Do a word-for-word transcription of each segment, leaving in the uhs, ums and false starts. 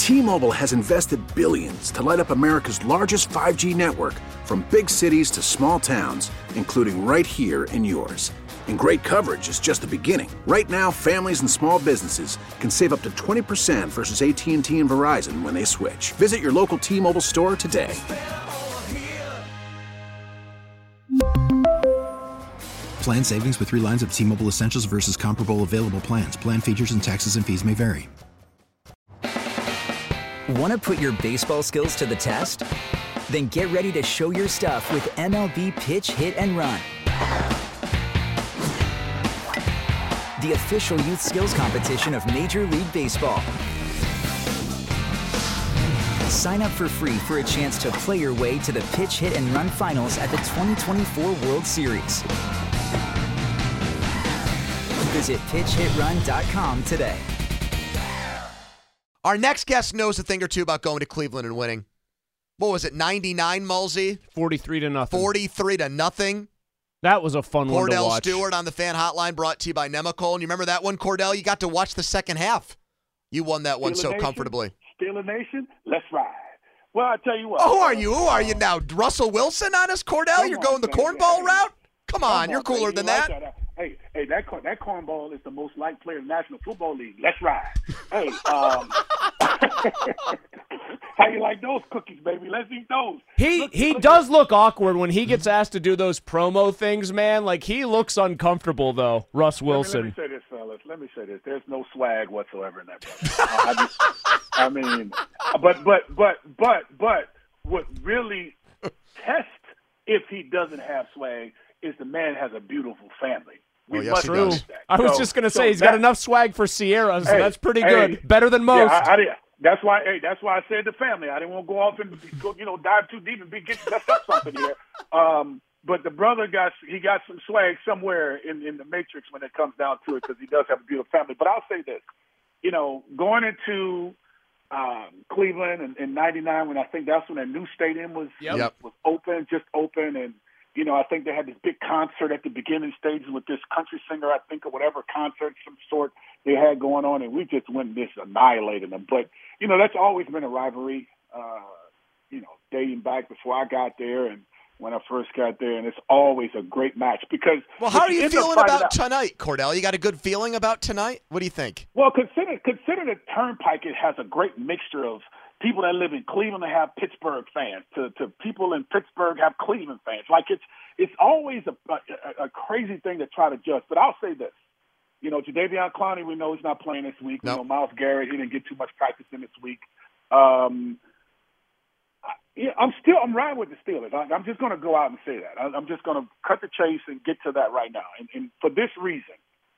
T-Mobile has invested billions to light up America's largest five G network, from big cities to small towns, including right here in yours. And great coverage is just the beginning. Right now, families and small businesses can save up to twenty percent versus A T and T and Verizon when they switch. Visit your local T-Mobile store today. Plan savings with three lines of T-Mobile Essentials versus comparable available plans. Plan features and taxes and fees may vary. Want to put your baseball skills to the test? Then get ready to show your stuff with M L B Pitch, Hit, and Run. The official youth skills competition of Major League Baseball. Sign up for free for a chance to play your way to the Pitch, Hit, and Run finals at the twenty twenty-four World Series. Visit pitch hit run dot com today. Our next guest knows a thing or two about going to Cleveland and winning. What was it, ninety-nine, Mulsey? forty-three to nothing. forty-three to nothing. That was a fun one to Cordell watch. Stewart on the fan hotline, brought to you by Nemacolin. And you remember that one, Cordell? You got to watch the second half. You won that one Steeler so Nation, comfortably. Steeler Nation, let's ride. Well, I tell you what. Oh, who are you? Who are you now? Russell Wilson on us, Cordell? Come You're on, going the baby. cornball route? Come on, Come you're on, cooler baby. than You like that. that. Hey, hey, that cor- that cornball is the most liked player in the National Football League. Let's ride. Hey, um, how you like those cookies, baby? Let's eat those. He Look, he look, does look awkward when he gets asked to do those promo things, man. Like, he looks uncomfortable, though, Russ Wilson. Let me, let me say this, fellas. Let me say this. There's no swag whatsoever in that brother. I, just, I mean, but, but, but, but, but, what really tests if he doesn't have swag is the man has a beautiful family. We Oh, yes, must he True. does. that. I was So- just going to so say he's that- got enough swag for Sierra, so Hey, that's pretty hey, good. Better than most. Yeah, I, I did. That's why. Hey, that's why I said the family. I didn't want to go off and go, you know, dive too deep and be get messed up something here. Um, but the brother got he got some swag somewhere in, in the matrix when it comes down to it, because he does have a beautiful family. But I'll say this, you know, going into um, Cleveland in, in ninety-nine, when I think that's when a new stadium was Yep. Yep. was open, just open, and you know, I think they had this big concert at the beginning stages with this country singer, I think, or whatever concert, some sort they had going on, and we just went and just annihilated them. But, you know, that's always been a rivalry, uh, you know, dating back before I got there and when I first got there, and it's always a great match because – Well, how are you end up feeling finding about out- tonight, Cordell? You got a good feeling about tonight? What do you think? Well, consider, consider the Turnpike, it has a great mixture of people that live in Cleveland that have Pittsburgh fans, to, to people in Pittsburgh have Cleveland fans. Like, it's it's always a, a, a crazy thing to try to judge. But I'll say this. You know, Jadeveon Clowney, we know he's not playing this week. Nope. We know Myles Garrett, he didn't get too much practice in this week. Um, I, yeah, I'm still I'm riding with the Steelers. I, I'm just going to go out and say that. I, I'm just going to cut the chase and get to that right now. And, and for this reason,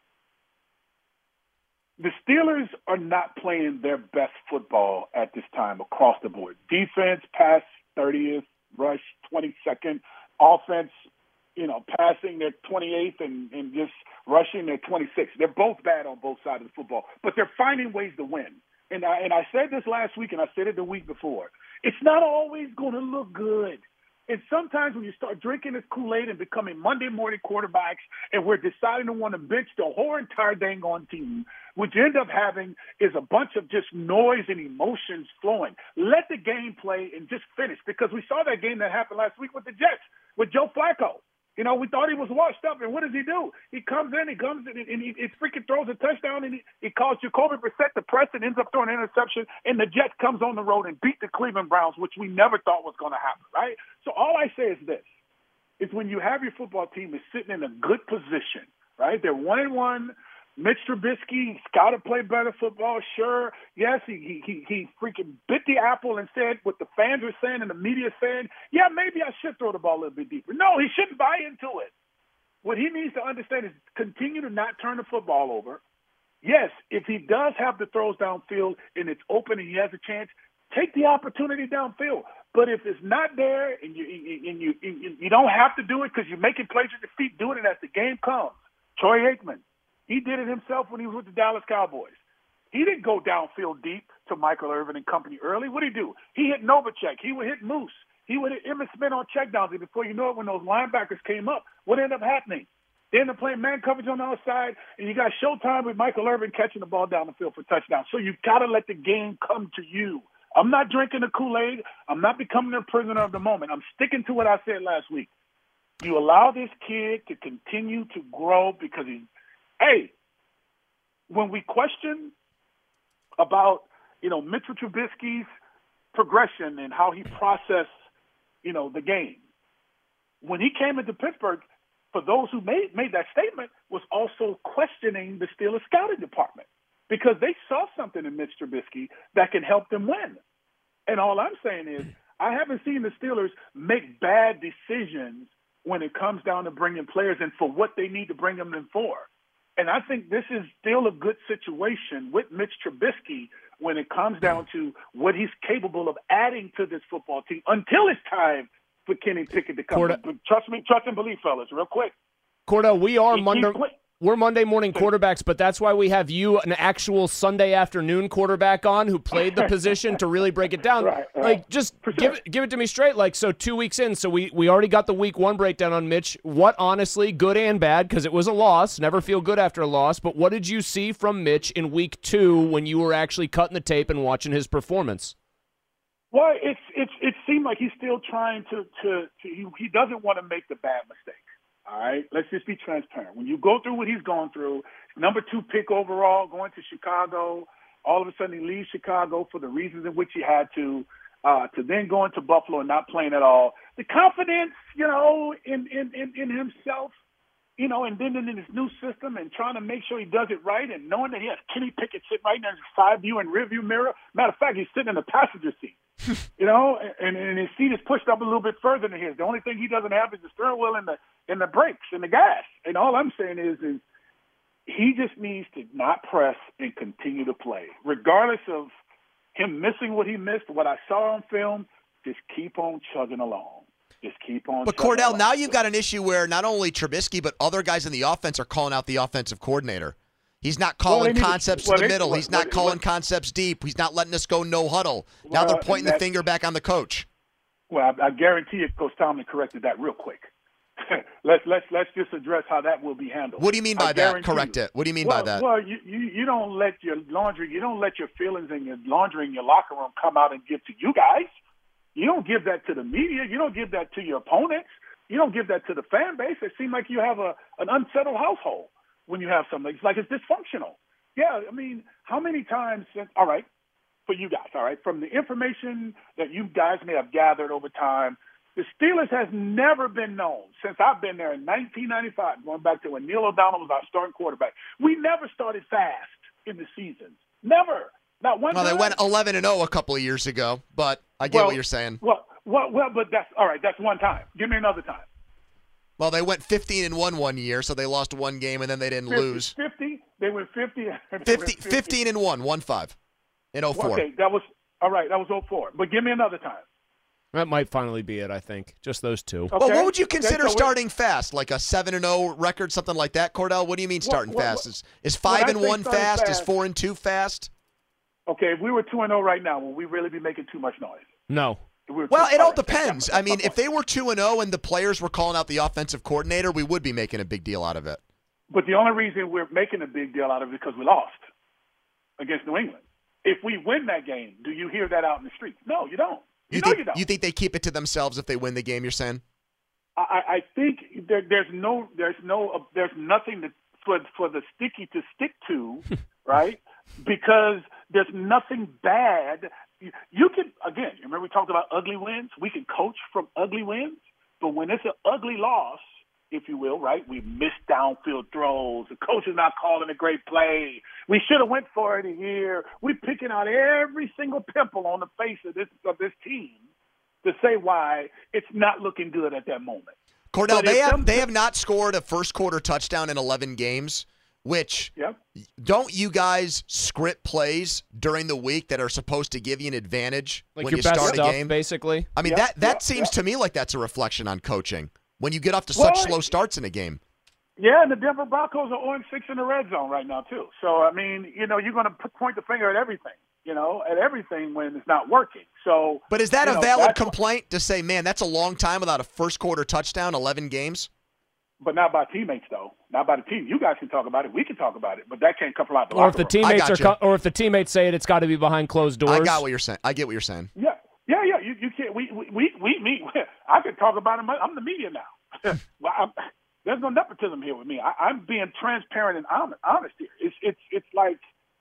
the Steelers are not playing their best football at this time across the board. Defense, pass thirtieth, rush twenty-second. Offense, you know, passing they're twenty-eighth and, and just rushing they're twenty-sixth. They're both bad on both sides of the football, but they're finding ways to win. And I, and I said this last week and I said it the week before. It's not always going to look good. And sometimes when you start drinking this Kool-Aid and becoming Monday morning quarterbacks and we're deciding to want to bench the whole entire dang on team, what you end up having is a bunch of just noise and emotions flowing. Let the game play and just finish, because we saw that game that happened last week with the Jets, with Joe Flacco. You know, we thought he was washed up, and what does he do? He comes in, he comes in, and he, he freaking throws a touchdown, and he, he calls Jacoby Brissett to press and ends up throwing an interception, and the Jets comes on the road and beat the Cleveland Browns, which we never thought was going to happen, right? So all I say is this, is when you have your football team is sitting in a good position, right? They're one and one. Mitch Trubisky's got to play better football, sure. Yes, he, he he freaking bit the apple and said what the fans are saying and the media saying, yeah, maybe I should throw the ball a little bit deeper. No, he shouldn't buy into it. What he needs to understand is continue to not turn the football over. Yes, if he does have the throws downfield and it's open and he has a chance, take the opportunity downfield. But if it's not there and you and you, you, you don't have to do it because you're making plays with your feet, doing it as the game comes. Troy Aikman. He did it himself when he was with the Dallas Cowboys. He didn't go downfield deep to Michael Irvin and company early. What did he do? He hit Novacek. He would hit Moose. He would hit Emmitt Smith on checkdowns. And before you know it, when those linebackers came up, what ended up happening? Then they're playing man coverage on the outside, and you got Showtime with Michael Irvin catching the ball down the field for touchdown. So you got to let the game come to you. I'm not drinking the Kool-Aid. I'm not becoming a prisoner of the moment. I'm sticking to what I said last week. You allow this kid to continue to grow because he, hey, when we question about, you know, Mitchell Trubisky's progression and how he processed, you know, the game, when he came into Pittsburgh, for those who made made that statement, was also questioning the Steelers scouting department because they saw something in Mitch Trubisky that can help them win. And all I'm saying is I haven't seen the Steelers make bad decisions when it comes down to bringing players in for what they need to bring them in for. And I think this is still a good situation with Mitch Trubisky when it comes down to what he's capable of adding to this football team until it's time for Kenny Pickett to come. Corda- in. Trust me, trust and believe, fellas, real quick. Cordell, we are He- Monday. he- We're Monday morning quarterbacks, but that's why we have you, an actual Sunday afternoon quarterback, on who played the position to really break it down. Right, right. Like, just For give sure. it, give it to me straight. Like, so two weeks in, so we we already got the week one breakdown on Mitch. What, honestly, good and bad, because it was a loss. Never feel good after a loss. But what did you see from Mitch in week two when you were actually cutting the tape and watching his performance? Well, it's it's it seemed like he's still trying to to, to he, he doesn't want to make the bad mistake. All right, let's just be transparent. When you go through what he's going through, number two pick overall, going to Chicago, all of a sudden he leaves Chicago for the reasons in which he had to, uh, to then going to Buffalo and not playing at all. The confidence, you know, in in, in, in himself, you know, and then in his new system and trying to make sure he does it right and knowing that he has Kenny Pickett sitting right there in his side view and rear view mirror. Matter of fact, he's sitting in the passenger seat. You know, and, and his seat is pushed up a little bit further than his. The only thing he doesn't have is the steering wheel and the and the brakes and the gas. And all I'm saying is, is he just needs to not press and continue to play, regardless of him missing what he missed. What I saw on film, just keep on chugging along. Just keep on. But chugging Cordell, along. now you've got an issue where not only Trubisky but other guys in the offense are calling out the offensive coordinator. He's not calling Well, they need to- concepts well, to the they- middle. well, He's not well, calling well- concepts deep. He's not letting us go no huddle. Now Well, they're pointing and the that- finger back on the coach. Well, I, I guarantee you, Coach Tomlin corrected that real quick. let's let's let's just address how that will be handled. What do you mean I by that? guarantee Correct you. it. What do you mean well, by that? Well, you, you you don't let your laundry, you don't let your feelings and your laundry in your locker room come out and give to you guys. You don't give that to the media. You don't give that to your opponents. You don't give that to the fan base. It seems like you have a an unsettled household when you have something. It's like it's dysfunctional. Yeah, I mean, how many times since, all right, for you guys, all right, from the information that you guys may have gathered over time, the Steelers has never been known, since I've been there in nineteen ninety-five, going back to when Neil O'Donnell was our starting quarterback, we never started fast in the season. Never. Not one Well, time. they went eleven and oh a couple of years ago, but I get well, what you're saying. Well, well, well, but that's, all right, that's one time. Give me another time. Well, they went fifteen and one one year, so they lost one game and then they didn't fifty, lose. fifty, they went fifty. They went fifty, fifteen and one, one five in oh four. Okay, that was, all right, that was oh four. But give me another time. That might finally be it, I think. Just those two. Okay. Well, what would you Okay, consider so we- starting fast? Like a seven and oh record, something like that, Cordell? What do you mean starting what- fast? what- Is is when five I and say one starting fast? Is fast- four and two fast? Okay, if we were two and oh right now, would we really be making too much noise? No. If we were Well, two- it all right, that's depends. my- I mean, that's my if they were two and oh and the players were calling out the offensive coordinator, we would be making a big deal out of it. But the only reason we're making a big deal out of it is because we lost against New England. If we win that game, do you hear that out in the streets? No, you don't. You, You know think you don't. you think they keep it to themselves if they win the game? You're saying? I, I think there, there's no, there's no, uh, there's nothing to, for for the sticky to stick to, right? Because there's nothing bad. You, you can again. Remember we talked about ugly wins. We can coach from ugly wins, but when it's an ugly loss, if you will, right? We missed downfield throws. The coach is not calling a great play. We should have went for it here. We're picking out every single pimple on the face of this of this team to say why it's not looking good at that moment. Cordell, But they if have them- they have not scored a first quarter touchdown in eleven games. Which Yep. don't you guys script plays during the week that are supposed to give you an advantage Like when your you best start stuff, a game? basically. I mean Yep, that that yep, seems yep. to me like that's a reflection on coaching when you get off to Well, such slow starts in a game. Yeah, and the Denver Broncos are oh and six in the red zone right now too. So I mean, you know, you're going to point the finger at everything, you know, at everything when it's not working. So, But is that you a know, valid that's- complaint to say, man, that's a long time without a first quarter touchdown, eleven games? But not by teammates, though. Not by the team. You guys can talk about it. We can talk about it. But that can't come from out the Or if locker the room. teammates are, you. co- or if the teammates say it, it's got to be behind closed doors. I got what you're saying. I get what you're saying. Yeah, yeah, yeah. You, you can't. We, we, we, we meet. I can talk about it. I'm the media now. well, I'm, there's no nepotism here with me. I, I'm being transparent and honest, honest here. It's, it's, it's like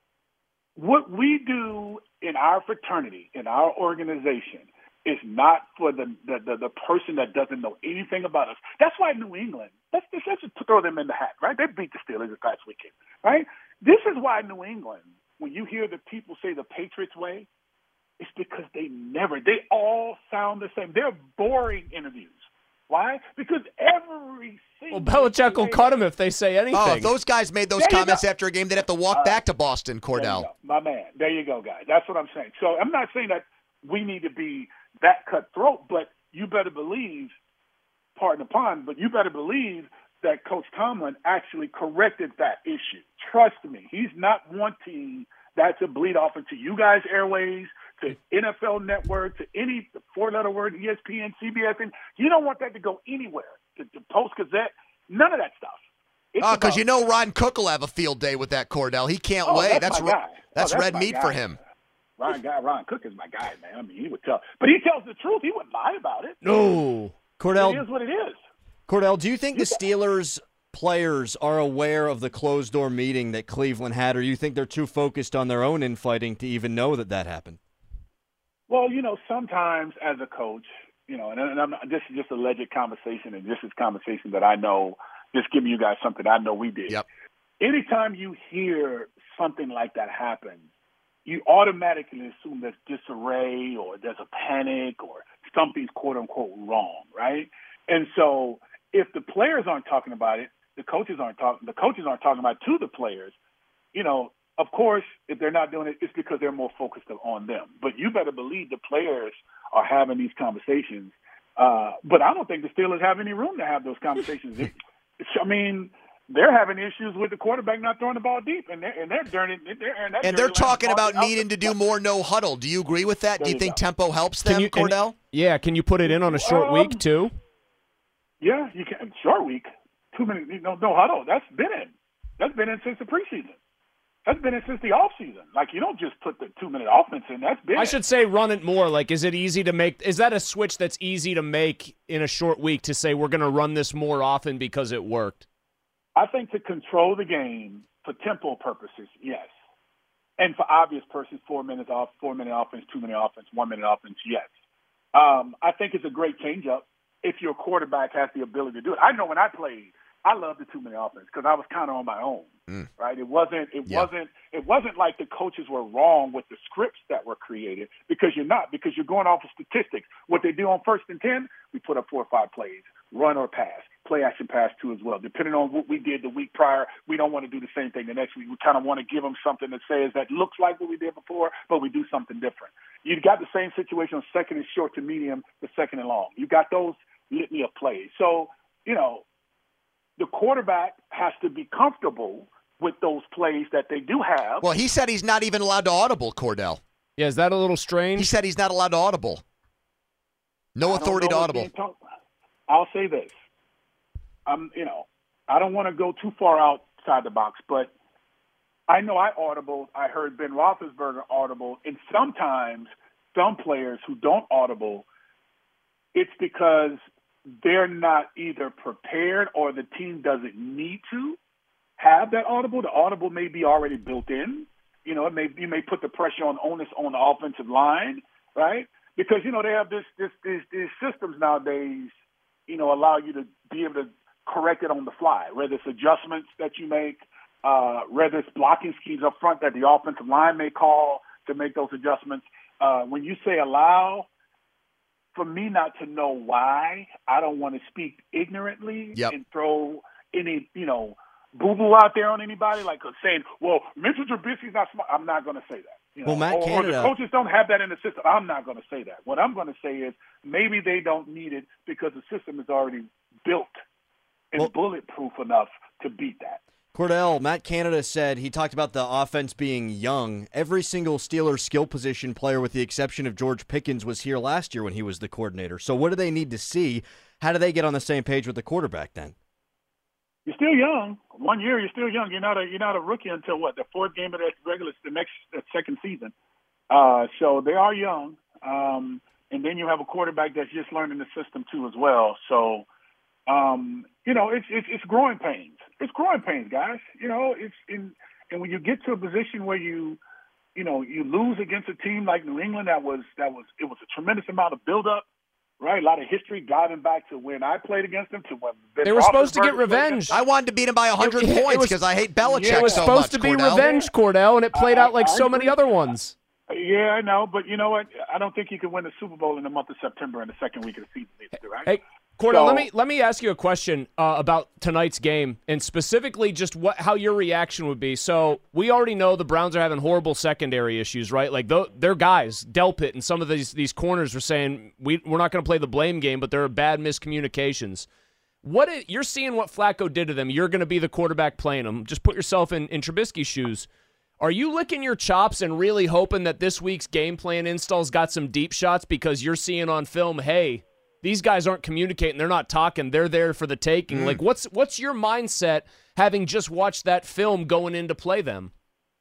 what we do in our fraternity, in our organization, is not for the, the, the, the person that doesn't know anything about us. That's why New England, let's, let's just throw them in the hat, right? They beat the Steelers this past weekend, right? This is why New England, when you hear the people say the Patriots way, it's because they never, they all sound the same. They're boring interviews. Why? Because every single Well, Belichick will cut them if they say anything. Oh, if those guys made those There you comments go. after a game, they'd have to walk Uh, back to Boston, There you Cordell. go. My man. There you go, guys. That's what I'm saying. So I'm not saying that we need to be that cutthroat, but you better believe, pardon the pun, but you better believe that Coach Tomlin actually corrected that issue. Trust me, he's not wanting that to bleed off into you guys' airways, to N F L Network, to any four-letter word, E S P N, C B S, and you don't want that to go anywhere. To the Post-Gazette, none of that stuff. It's Oh, because about- you know Ron Cook will have a field day with that, Cordell. He can't Oh, wait. that's That's my re- guy. Oh, that's that's red my meat guy. for him. Ron, guy, Ron Cook is my guy, man. I mean, he would tell. But he tells the truth. He wouldn't lie about it. No. It Cordell, is what it is. Cordell, do you think the Steelers players are aware of the closed-door meeting that Cleveland had, or you think they're too focused on their own infighting to even know that that happened? Well, you know, sometimes as a coach, you know, and, and I'm not, this is just a alleged conversation, and this is conversation that I know, just giving you guys something I know we did. Yep. Anytime you hear something like that happen, you automatically assume there's disarray or there's a panic or something's quote-unquote wrong, right? And so if the players aren't talking about it, the coaches aren't talking, the coaches aren't talking about it to the players, you know, of course, if they're not doing it, it's because they're more focused on them. But you better believe the players are having these conversations. Uh, but I don't think the Steelers have any room to have those conversations. It, it's, I mean, they're having issues with the quarterback not throwing the ball deep, and they're and they're dirty. They're, and And they're talking about needing to do more no huddle. Do you agree with that? There Do you you think go. tempo helps Can them, you, and- Cordell? yeah, can you put it in on a short Um, week, too? Yeah, you can. Short week, two minutes, no, no huddle. That's been in. That's been in since the preseason. That's been in since the offseason. Like, you don't just put the two-minute offense in. That's been I in. should say run it more. Like, is it easy to make? Is that a switch that's easy to make in a short week to say we're going to run this more often because it worked? I think to control the game for tempo purposes, yes. And for obvious purposes, four minutes off, four-minute offense, two-minute offense, one-minute offense, yes. Um, I think it's a great change-up if your quarterback has the ability to do it. I know when I played, I loved the two-minute offense because I was kind of on my own, Mm. right? It wasn't, it Yeah. wasn't, it wasn't like the coaches were wrong with the scripts that were created because you're not, because you're going off of statistics. What they do on first and ten, we put up four or five plays, run or pass, play action pass too as well. Depending on what we did the week prior, we don't want to do the same thing the next week. We kind of want to give them something that says that looks like what we did before, but we do something different. You got the same situation on second and short to medium, the second and long. You got those litany of plays. So, you know, the quarterback has to be comfortable with those plays that they do have. Well, he said he's not even allowed to audible, Cordell. Yeah, is that a little He strange? said he's not allowed to audible. No I don't authority to know what's audible. being talked- I'll say this. I'm, you know, I don't want to go too far outside the box, but I know I audible. I heard Ben Roethlisberger audible, and sometimes some players who don't audible, it's because they're not either prepared or the team doesn't need to have that audible. The audible may be already built in. You know, it may you may put the pressure on onus on the offensive line, right? Because you know they have this this these, these systems nowadays. You know, allow you to be able to correct it on the fly, whether it's adjustments that you make, uh, whether it's blocking schemes up front that the offensive line may call to make those adjustments. Uh, when you say allow, for me not to know why, I don't want to speak ignorantly Yep. and throw any, you know, boo-boo out there on anybody, like saying, well, Mitchell Trubisky's not smart. I'm not going to say that. You know, Well, Matt or, or Canada- the coaches don't have that in the system. I'm not going to say that. What I'm going to say is maybe they don't need it because the system is already built and Well- bulletproof enough to beat that. Cordell, Matt Canada said he talked about the offense being young. Every single Steelers skill position player, with the exception of George Pickens, was here last year when he was the coordinator. So what do they need to see? How do they get on the same page with the quarterback then? you're still young. One year, you're still young. You're not a you're not a rookie until what the fourth game of that regular the next that second season. Uh, so they are young, um, and then you have a quarterback that's just learning the system too as well. So um, you know, it's, it's it's growing pains. It's growing pains, guys. You know, it's in and when you get to a position where you you know you lose against a team like New England, that was that was it was a tremendous amount of buildup. Right, a lot of history diving back to when I played against them to when Ben they were supposed to get Roethlisberger revenge. I wanted to beat him by one hundred It- it points was- because I hate Belichick It was so supposed much, to be Cordell. revenge, Cordell, and it played I- out like I so many agree. other ones. Yeah, I know, but you know what? I don't think you can win the Super Bowl in the month of September in the second week of the season, either, right? Hey, Cordell, So- let me let me ask you a question uh, about tonight's game, and specifically just what how your reaction would be. So we already know the Browns are having horrible secondary issues, right? Like th- their guys, Delpit, and some of these these corners were saying we we're not going to play the blame game, but there are bad miscommunications. What it, you're seeing what Flacco did to them? You're going to be the quarterback playing them. Just put yourself in, in Trubisky's shoes. Are you licking your chops and really hoping that this week's game plan install's got some deep shots because you're seeing on film, hey, these guys aren't communicating, they're not talking, they're there for the taking. Mm. Like, what's what's your mindset having just watched that film going in to play them?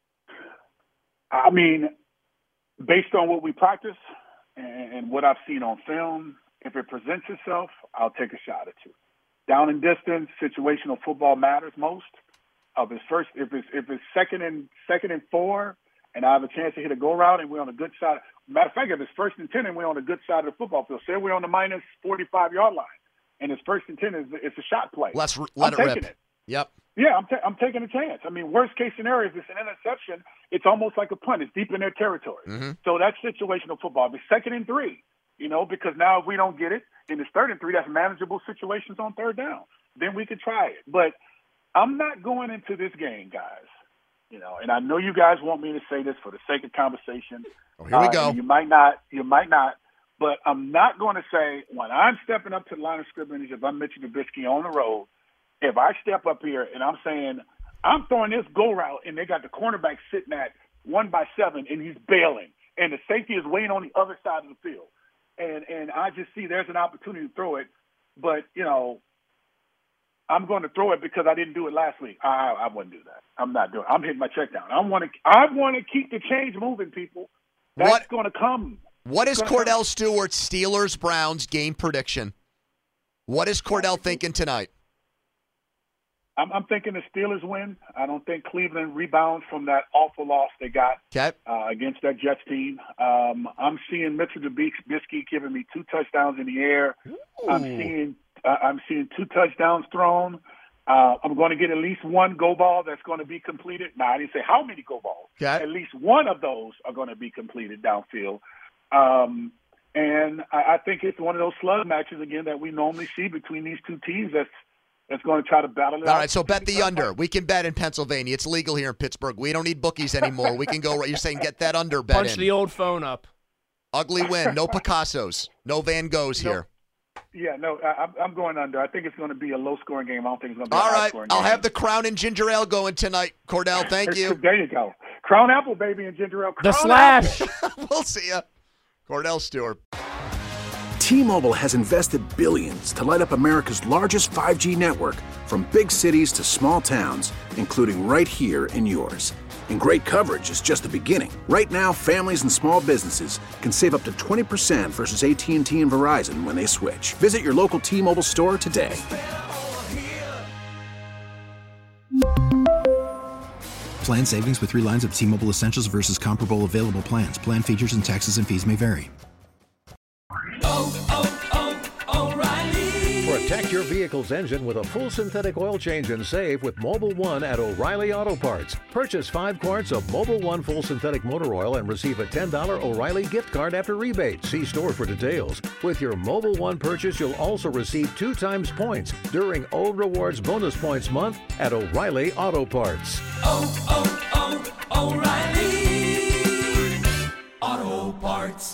I mean, based on what we practice and, and what I've seen on film, if it presents itself, I'll take a shot at you. Down and distance, situational football matters most. Of his first, if it's if it's second and second and four, and I have a chance to hit a go route, and we're on a good side. Matter of fact, if it's first and ten, and we're on a good side of the football field, say we're on the minus forty-five yard line, and it's first and ten, is it's a shot play. Let's r- let I'm it taking rip. It. Yep. Yeah, I'm ta- I'm taking a chance. I mean, worst case scenario, if it's an interception, it's almost like a punt. It's deep in their territory. Mm-hmm. So that's situational football. If it's second and three, you know, because now if we don't get it, and it's third and three, that's manageable situations on third down. Then we could try it. But I'm not going into this game, guys. You know, and I know you guys want me to say this for the sake of conversation. Oh, here we Uh, go. and you might not, you might not, but I'm not going to say when I'm stepping up to the line of scrimmage, if I'm Mitchell Trubisky on the road, if I step up here and I'm saying I'm throwing this go route and they got the cornerback sitting at one by seven and he's bailing and the safety is waiting on the other side of the field, and and I just see there's an opportunity to throw it, but you know. I'm going to throw it because I didn't do it last week. I, I wouldn't do that. I'm not doing it. I'm hitting my check down. I want to. I want to keep the change moving, people. That's What- going to come. What is It's gonna Cordell Stewart's Steelers Browns game prediction? What is Cordell thinking tonight? I'm, I'm thinking the Steelers win. I don't think Cleveland rebounds from that awful loss they got Okay. uh, against that Jets team. Um, I'm seeing Mitchell Trubisky giving me two touchdowns in the air. I'm seeing uh, I'm seeing two touchdowns thrown. Uh, I'm going to get at least one go ball that's going to be completed. Now, I didn't say how many go balls. Okay. At least one of those are going to be completed downfield. Um, and I, I think it's one of those slug matches, again, that we normally see between these two teams that's that's going to try to battle it All out. right, so bet the under. We can bet in Pennsylvania. It's legal here in Pittsburgh. We don't need bookies anymore. We can go right. You're saying get that under bet Punch in. the old phone up. Ugly win. No Picassos. No Van Goghs here. Yeah, no, I, I'm- I'm going under. I think it's going to be a low-scoring game. I don't think it's going to be All a right, high-scoring I'll game. have the Crown and Ginger Ale going tonight, Cordell. Thank you. There you go. Crown Apple, baby, and ginger ale. The Crown slash. Apple. We'll see ya. Cordell Stewart. T-Mobile has invested billions to light up America's largest five G network, from big cities to small towns, including right here in yours. And great coverage is just the beginning. Right now, families and small businesses can save up to twenty percent versus A T and T and Verizon when they switch. Visit your local T-Mobile store today. Plan savings with three lines of T-Mobile Essentials versus comparable available plans. Plan features and taxes and fees may vary. Protect your vehicle's engine with a full synthetic oil change and save with Mobile One at O'Reilly Auto Parts. Purchase five quarts of Mobile One full synthetic motor oil and receive a ten dollars O'Reilly gift card after rebate. See store for details. With your Mobile One purchase, you'll also receive two times points during O Rewards Bonus Points Month at O'Reilly Auto Parts. Oh, oh, oh, O'Reilly Auto Parts.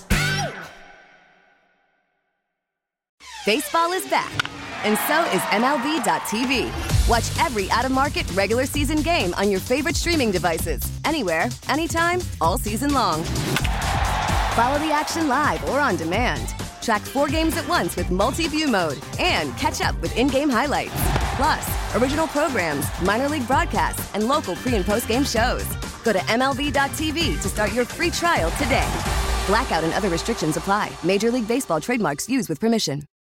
Baseball is back, and so is M L B dot T V. Watch every out-of-market regular season game on your favorite streaming devices, anywhere, anytime, all season long. Follow the action live or on demand. Track four games at once with multi-view mode and catch up with in-game highlights. Plus, original programs, minor league broadcasts, and local pre- and post-game shows. Go to M L B dot T V to start your free trial today. Blackout and other restrictions apply. Major League Baseball trademarks used with permission.